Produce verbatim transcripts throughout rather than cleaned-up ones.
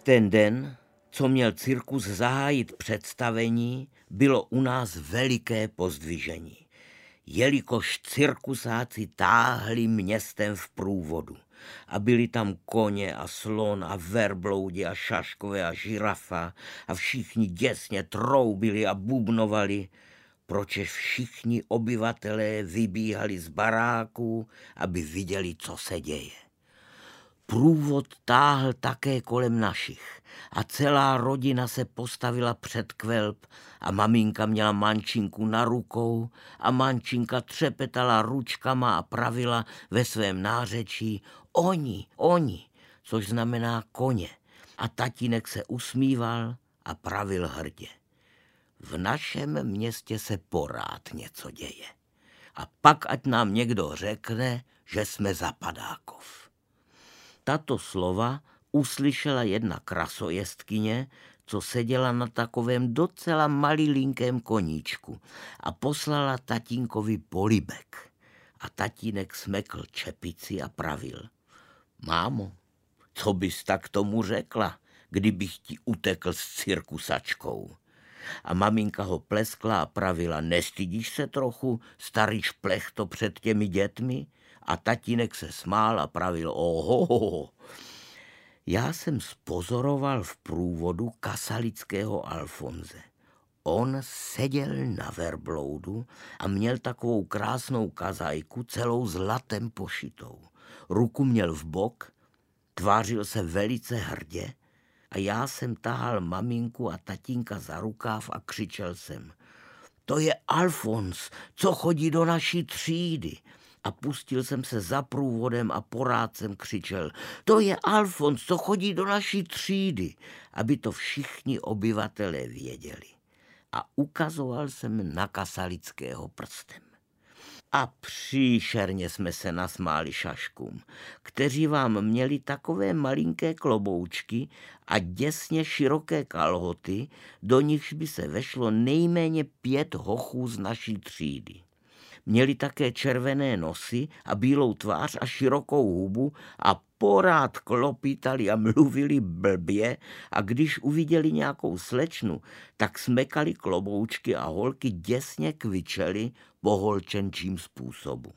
ten den, co měl cirkus zahájit představení, bylo u nás veliké pozdvižení, jelikož cirkusáci táhli městem v průvodu a byli tam koně a slon a verbloudi a šaškové a žirafa a všichni děsně troubili a bubnovali, pročež všichni obyvatelé vybíhali z baráků, aby viděli, co se děje. Průvod táhl také kolem našich a celá rodina se postavila před kvelb a maminka měla mančinku na rukou a mančinka třepetala ručkama a pravila ve svém nářečí oni, oni, což znamená koně, a tatínek se usmíval a pravil hrdě. V našem městě se porád něco děje. A pak ať nám někdo řekne, že jsme Zapadákov. Tato slova uslyšela jedna krasojezdkyně, co seděla na takovém docela malilinkém koníčku a poslala tatínkovi polibek. A tatínek smekl čepici a pravil. Mámo, co bys tak tomu řekla, kdybych ti utekl s cirkusačkou? A maminka ho pleskla a pravila, nestydíš se trochu, starý šplechto před těmi dětmi? A tatínek se smál a pravil, oho. Já jsem spozoroval v průvodu kasalického Alfonze. On seděl na verbloudu a měl takovou krásnou kazajku, celou zlatem pošitou. Ruku měl v bok, tvářil se velice hrdě a já jsem tahal maminku a tatínka za rukáv a křičel jsem. To je Alfons, co chodí do naší třídy. A pustil jsem se za průvodem a porád jsem křičel. To je Alfons, co chodí do naší třídy, aby to všichni obyvatelé věděli. A ukazoval jsem na Kasalického prstem. A příšerně jsme se nasmáli šaškům, kteří vám měli takové malinké kloboučky a děsně široké kalhoty, do nichž by se vešlo nejméně pět hochů z naší třídy. Měli také červené nosy a bílou tvář a širokou hubu a porád klopítali a mluvili blbě a když uviděli nějakou slečnu, tak smekali kloboučky a holky děsně kvičely po holčenčím způsobu.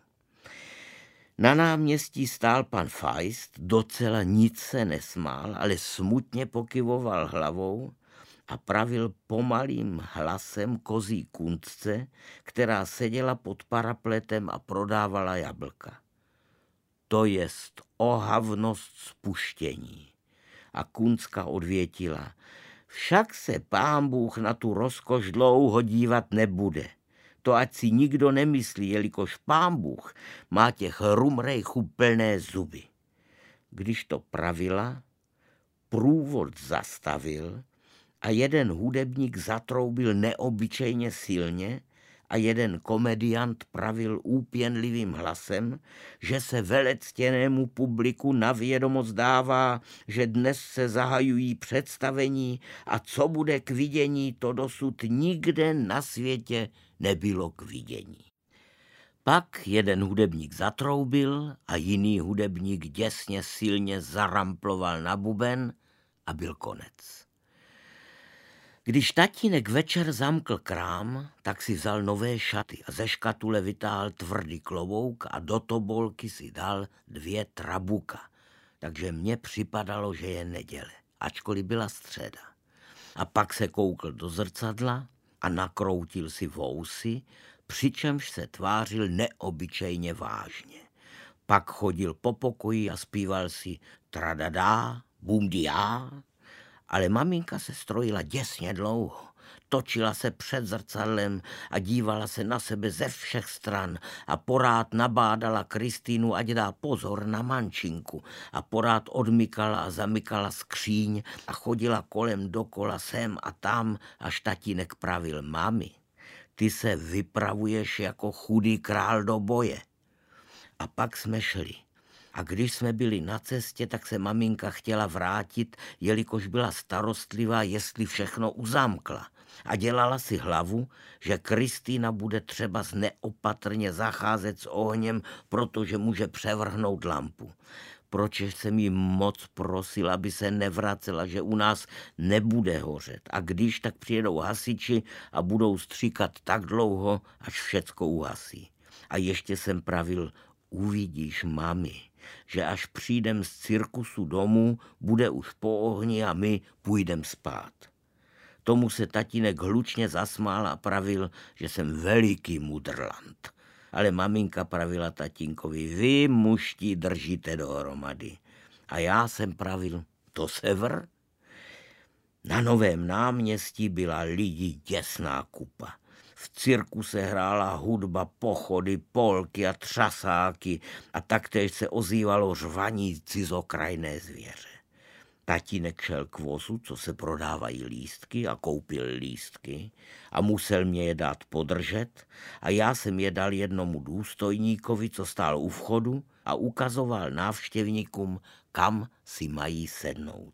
Na náměstí stál pan Feist, docela nic se nesmál, ale smutně pokyvoval hlavou a pravil pomalým hlasem kozí kuncce, která seděla pod parapletem a prodávala jablka. To jest ohavnost spuštění. A kuncka odvětila, však se pán Bůh na tu rozkoš dlouho dívat nebude. To ať si nikdo nemyslí, jelikož pán Bůh má těch rumrejchů plné zuby. Když to pravila, průvod zastavil a jeden hudebník zatroubil neobyčejně silně a jeden komediant pravil úpěnlivým hlasem, že se velectěnému publiku na vědomost dává, že dnes se zahajují představení a co bude k vidění, to dosud nikde na světě nebylo k vidění. Pak jeden hudebník zatroubil a jiný hudebník děsně silně zaramploval na buben a byl konec. Když tatínek večer zamkl krám, tak si vzal nové šaty a ze škatule vytáhl tvrdý klobouk a do tobolky si dal dvě trabuka. Takže mně připadalo, že je neděle, ačkoliv byla středa. A pak se koukl do zrcadla a nakroutil si vousy, přičemž se tvářil neobyčejně vážně. Pak chodil po pokoji a zpíval si tradadá, bumdiá, ale maminka se strojila děsně dlouho. Točila se před zrcadlem a dívala se na sebe ze všech stran a porád nabádala Kristýnu, ať dá pozor na mančinku a porád odmykala a zamykala skříň a chodila kolem dokola sem a tam, až tatínek pravil, mami, ty se vypravuješ jako chudý král do boje. A pak jsme šli. A když jsme byli na cestě, tak se maminka chtěla vrátit, jelikož byla starostlivá, jestli všechno uzamkla. A dělala si hlavu, že Kristýna bude třeba neopatrně zacházet s ohněm, protože může převrhnout lampu. proč jsem jí moc prosil, aby se nevracela, že u nás nebude hořet. A když, tak přijedou hasiči a budou stříkat tak dlouho, až všecko uhasí. A ještě jsem pravil, uvidíš, mami, že až přijdem z cirkusu domů, bude už po ohni a my půjdem spát. Tomu se tatínek hlučně zasmál a pravil, že jsem veliký mudrland. Ale maminka pravila tatínkovi, vy mužtí držíte dohromady. A já jsem pravil, to sever? Na Novém náměstí byla lidi děsná kupa. V cirkuse hrála hudba, pochody, polky a třasáky a taktéž se ozývalo řvaní cizokrajné zvěře. Tatínek šel k vozu, co se prodávají lístky, a koupil lístky a musel mě je dát podržet a já jsem je dal jednomu důstojníkovi, co stál u vchodu a ukazoval návštěvníkům, kam si mají sednout.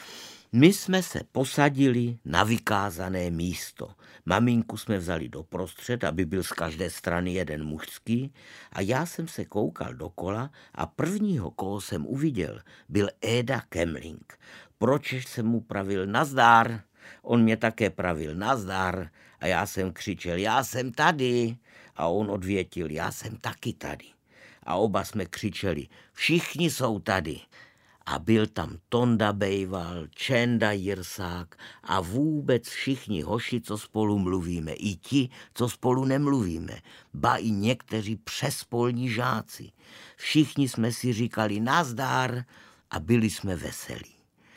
My jsme se posadili na vykázané místo. Maminku jsme vzali doprostřed, aby byl z každé strany jeden mužský a já jsem se koukal dokola a prvního, koho jsem uviděl, byl Éda Kemling. Proč jsem mu pravil nazdar? On mě také pravil nazdar a já jsem křičel, já jsem tady. A on odvětil, já jsem taky tady. A oba jsme křičeli, všichni jsou tady. A byl tam Tonda Bejval, Čenda Jirsák a vůbec všichni hoši, co spolu mluvíme, i ti, co spolu nemluvíme, ba i někteří přespolní žáci. Všichni jsme si říkali nazdar a byli jsme veselí.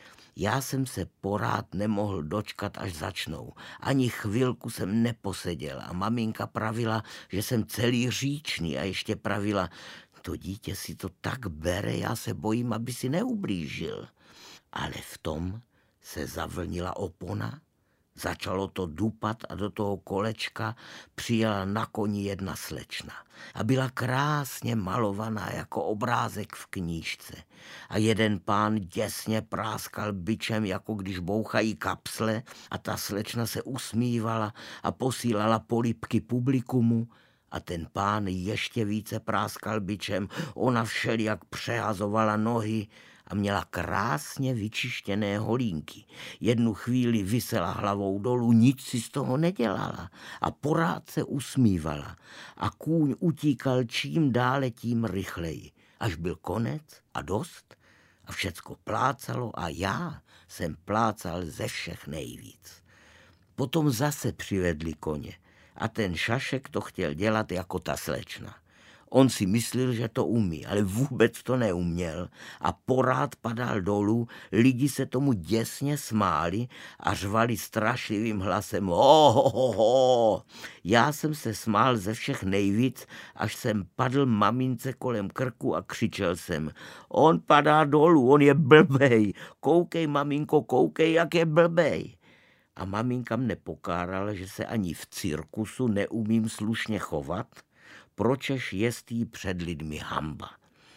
Já jsem se porád nemohl dočkat, až začnou. Ani chvilku jsem neposeděl a maminka pravila, že jsem celý říčný a ještě pravila, to dítě si to tak bere, já se bojím, aby si neublížil. Ale v tom se zavlnila opona, začalo to dupat a do toho kolečka přijela na koni jedna slečna. A byla krásně malovaná jako obrázek v knížce. A jeden pán děsně práskal bičem, jako když bouchají kapsle a ta slečna se usmívala a posílala polibky publikumu. A ten pán ještě více práskal bičem, ona všelijak přehazovala nohy a měla krásně vyčištěné holínky. Jednu chvíli visela hlavou dolů, nic si z toho nedělala a porád se usmívala. A kůň utíkal čím dále, tím rychleji. Až byl konec a dost a všecko plácalo a já jsem plácal ze všech nejvíc. Potom zase přivedli koně. A ten Šašek to chtěl dělat jako ta slečna. On si myslel, že to umí, ale vůbec to neuměl a porád padal dolů, lidi se tomu děsně smáli a řvali strašlivým hlasem ho, ho, ho, ho. Já jsem se smál ze všech nejvíc, až jsem padl mamince kolem krku a křičel jsem, on padá dolů, on je blbej, koukej maminko, koukej, jak je blbej. A maminka mne pokárala, že se ani v cirkusu neumím slušně chovat, pročež jest jí před lidmi hamba.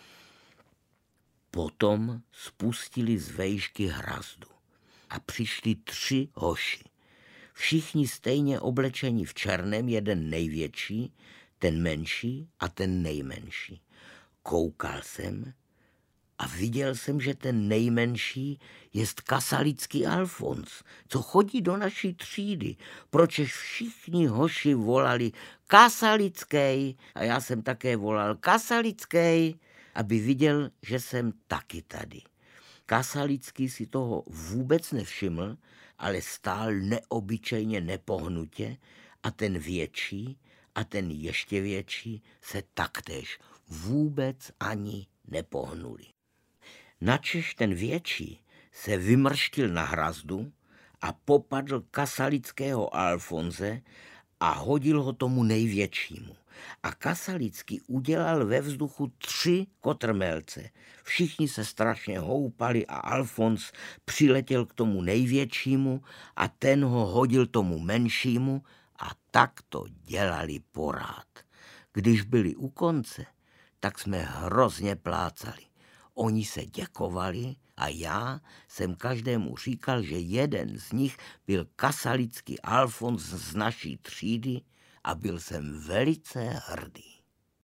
Potom spustili z vejšky hrazdu a přišli tři hoši. Všichni stejně oblečení v černém, jeden největší, ten menší a ten nejmenší. Koukal jsem a viděl jsem, že ten nejmenší jest Kasalický Alfons, co chodí do naší třídy, pročež všichni hoši volali Kasalický a já jsem také volal Kasalický, aby viděl, že jsem taky tady. Kasalický si toho vůbec nevšiml, ale stál neobyčejně nepohnutě a ten větší a ten ještě větší se taktéž vůbec ani nepohnuli. Načež ten větší se vymrštil na hrazdu a popadl Kasalického Alfonze a hodil ho tomu největšímu. A Kasalický udělal ve vzduchu tři kotrmelce. Všichni se strašně houpali a Alfons přiletěl k tomu největšímu a ten ho hodil tomu menšímu a tak to dělali porád. Když byli u konce, tak jsme hrozně plácali. Oni se děkovali a já jsem každému říkal, že jeden z nich byl Kasalický Alfons z naší třídy a byl jsem velice hrdý.